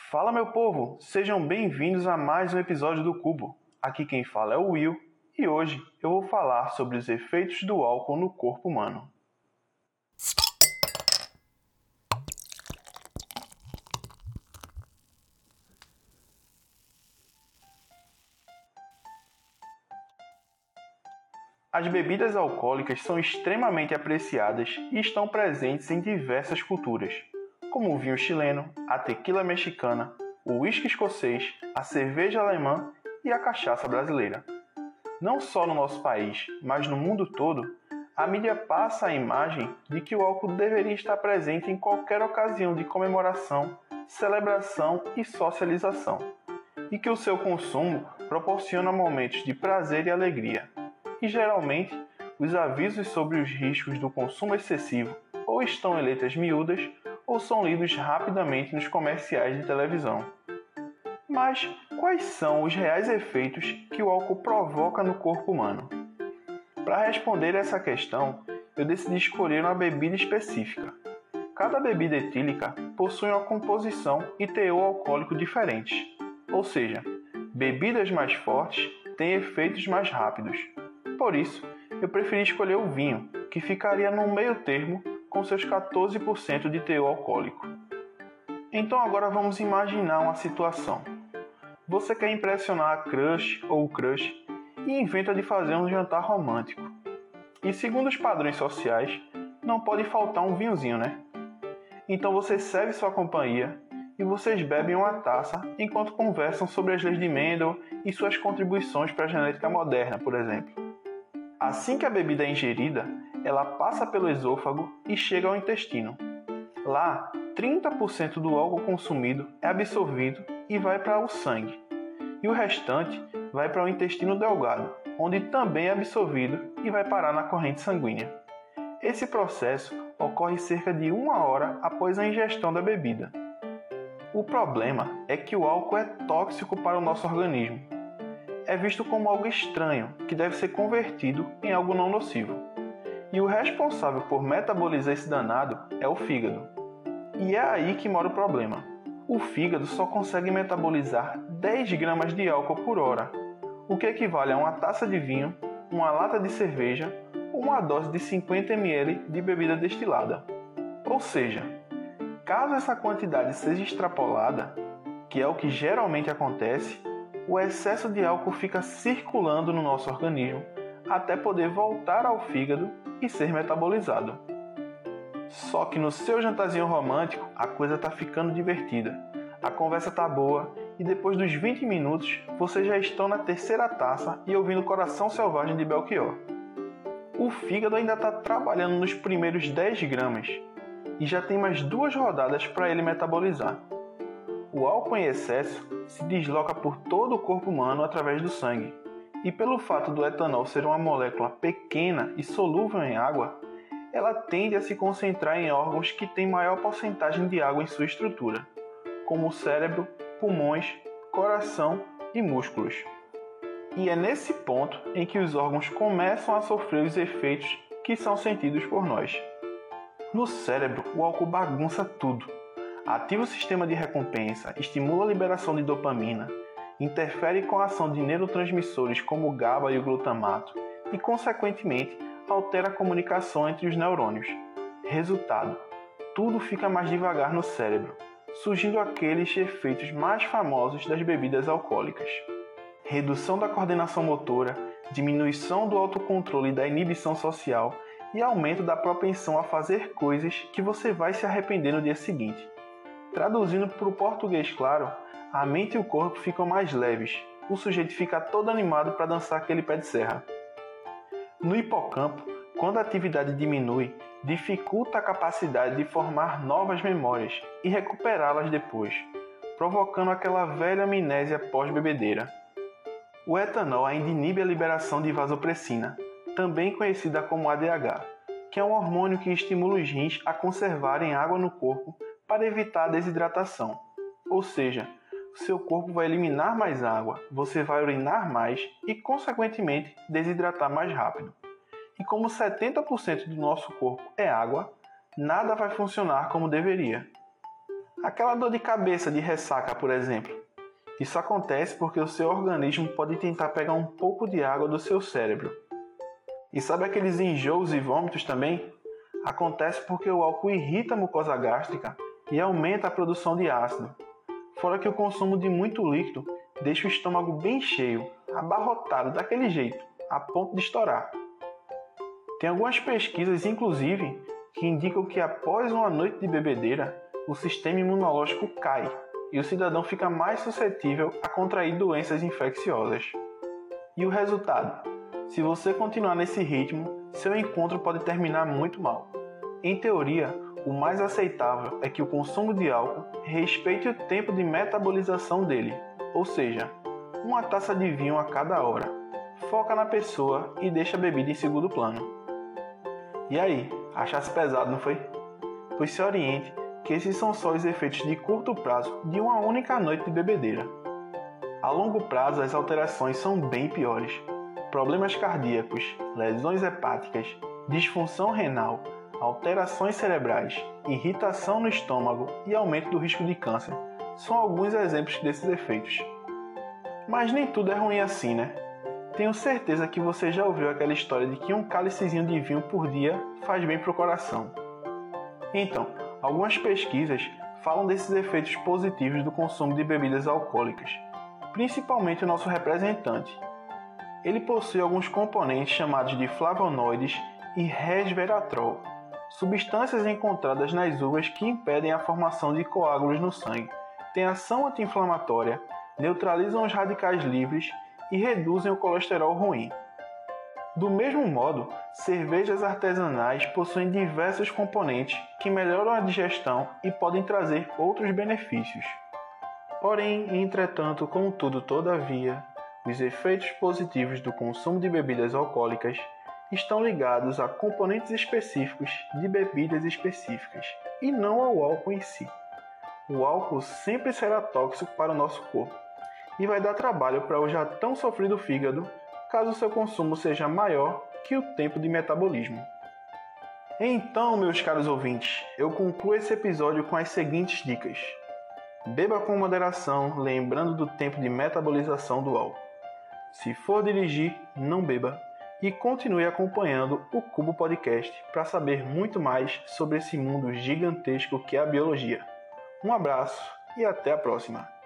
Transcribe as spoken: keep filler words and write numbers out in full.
Fala, meu povo! Sejam bem-vindos a mais um episódio do Cubo. Aqui quem fala é o Will e hoje eu vou falar sobre os efeitos do álcool no corpo humano. As bebidas alcoólicas são extremamente apreciadas e estão presentes em diversas culturas, como o vinho chileno, a tequila mexicana, o uísque escocês, a cerveja alemã e a cachaça brasileira. Não só no nosso país, mas no mundo todo, a mídia passa a imagem de que o álcool deveria estar presente em qualquer ocasião de comemoração, celebração e socialização, e que o seu consumo proporciona momentos de prazer e alegria. E geralmente, os avisos sobre os riscos do consumo excessivo ou estão em letras miúdas ou são lidos rapidamente nos comerciais de televisão. Mas quais são os reais efeitos que o álcool provoca no corpo humano? Para responder essa questão, eu decidi escolher uma bebida específica. Cada bebida etílica possui uma composição e teor alcoólico diferentes, ou seja, bebidas mais fortes têm efeitos mais rápidos. Por isso, eu preferi escolher o vinho, que ficaria no meio termo com seus quatorze por cento de teor alcoólico. Então agora vamos imaginar uma situação. Você quer impressionar a crush ou o crush e inventa de fazer um jantar romântico. E segundo os padrões sociais, não pode faltar um vinhozinho, né? Então você serve sua companhia e vocês bebem uma taça enquanto conversam sobre as leis de Mendel e suas contribuições para a genética moderna, por exemplo. Assim que a bebida é ingerida, ela passa pelo esôfago e chega ao intestino. Lá, trinta por cento do álcool consumido é absorvido e vai para o sangue, e o restante vai para o intestino delgado, onde também é absorvido e vai parar na corrente sanguínea. Esse processo ocorre cerca de uma hora após a ingestão da bebida. O problema é que o álcool é tóxico para o nosso organismo. É visto como algo estranho, que deve ser convertido em algo não nocivo. E o responsável por metabolizar esse danado é o fígado. E é aí que mora o problema. O fígado só consegue metabolizar dez gramas de álcool por hora, o que equivale a uma taça de vinho, uma lata de cerveja ou uma dose de cinquenta mililitros de bebida destilada. Ou seja, caso essa quantidade seja extrapolada, que é o que geralmente acontece, o excesso de álcool fica circulando no nosso organismo até poder voltar ao fígado e ser metabolizado. Só que no seu jantarzinho romântico, a coisa está ficando divertida. A conversa está boa e depois dos vinte minutos, vocês já estão na terceira taça e ouvindo Coração Selvagem de Belchior. O fígado ainda está trabalhando nos primeiros dez gramas e já tem mais duas rodadas para ele metabolizar. O álcool em excesso se desloca por todo o corpo humano através do sangue, e pelo fato do etanol ser uma molécula pequena e solúvel em água, ela tende a se concentrar em órgãos que têm maior porcentagem de água em sua estrutura, como o cérebro, pulmões, coração e músculos. E é nesse ponto em que os órgãos começam a sofrer os efeitos que são sentidos por nós. No cérebro, o álcool bagunça tudo. Ativa o sistema de recompensa, estimula a liberação de dopamina, interfere com a ação de neurotransmissores como o GABA e o glutamato e, consequentemente, altera a comunicação entre os neurônios. Resultado: tudo fica mais devagar no cérebro, surgindo aqueles efeitos mais famosos das bebidas alcoólicas. Redução da coordenação motora, diminuição do autocontrole e da inibição social e aumento da propensão a fazer coisas que você vai se arrepender no dia seguinte. Traduzindo para o português claro, a mente e o corpo ficam mais leves, o sujeito fica todo animado para dançar aquele pé de serra. No hipocampo, quando a atividade diminui, dificulta a capacidade de formar novas memórias e recuperá-las depois, provocando aquela velha amnésia pós-bebedeira. O etanol ainda inibe a liberação de vasopressina, também conhecida como A D H, que é um hormônio que estimula os rins a conservarem água no corpo para evitar a desidratação. Ou seja, seu corpo vai eliminar mais água, você vai urinar mais e, consequentemente, desidratar mais rápido. E como setenta por cento do nosso corpo é água, nada vai funcionar como deveria. Aquela dor de cabeça de ressaca, por exemplo. Isso acontece porque o seu organismo pode tentar pegar um pouco de água do seu cérebro. E sabe aqueles enjoos e vômitos também? Acontece porque o álcool irrita a mucosa gástrica e aumenta a produção de ácido. Fora que o consumo de muito líquido deixa o estômago bem cheio, abarrotado daquele jeito, a ponto de estourar. Tem algumas pesquisas, inclusive, que indicam que após uma noite de bebedeira, o sistema imunológico cai e o cidadão fica mais suscetível a contrair doenças infecciosas. E o resultado? Se você continuar nesse ritmo, seu encontro pode terminar muito mal. Em teoria, o mais aceitável é que o consumo de álcool respeite o tempo de metabolização dele, ou seja, uma taça de vinho a cada hora. Foca na pessoa e deixa a bebida em segundo plano. E aí, achasse pesado, não foi? Pois se oriente que esses são só os efeitos de curto prazo de uma única noite de bebedeira. A longo prazo, as alterações são bem piores. Problemas cardíacos, lesões hepáticas, disfunção renal, alterações cerebrais, irritação no estômago e aumento do risco de câncer são alguns exemplos desses efeitos. Mas nem tudo é ruim assim, né? Tenho certeza que você já ouviu aquela história de que um cálicezinho de vinho por dia faz bem para o coração. Então, algumas pesquisas falam desses efeitos positivos do consumo de bebidas alcoólicas, principalmente o nosso representante. Ele possui alguns componentes chamados de flavonoides e resveratrol, substâncias encontradas nas uvas que impedem a formação de coágulos no sangue, têm ação anti-inflamatória, neutralizam os radicais livres e reduzem o colesterol ruim. Do mesmo modo, cervejas artesanais possuem diversos componentes que melhoram a digestão e podem trazer outros benefícios. Porém, entretanto, contudo, todavia, os efeitos positivos do consumo de bebidas alcoólicas estão ligados a componentes específicos de bebidas específicas e não ao álcool em si. O álcool sempre será tóxico para o nosso corpo e vai dar trabalho para o já tão sofrido fígado caso seu consumo seja maior que o tempo de metabolismo. Então, meus caros ouvintes, eu concluo esse episódio com as seguintes dicas. Beba com moderação, lembrando do tempo de metabolização do álcool. Se for dirigir, não beba. E continue acompanhando o Cubo Podcast para saber muito mais sobre esse mundo gigantesco que é a biologia. Um abraço e até a próxima!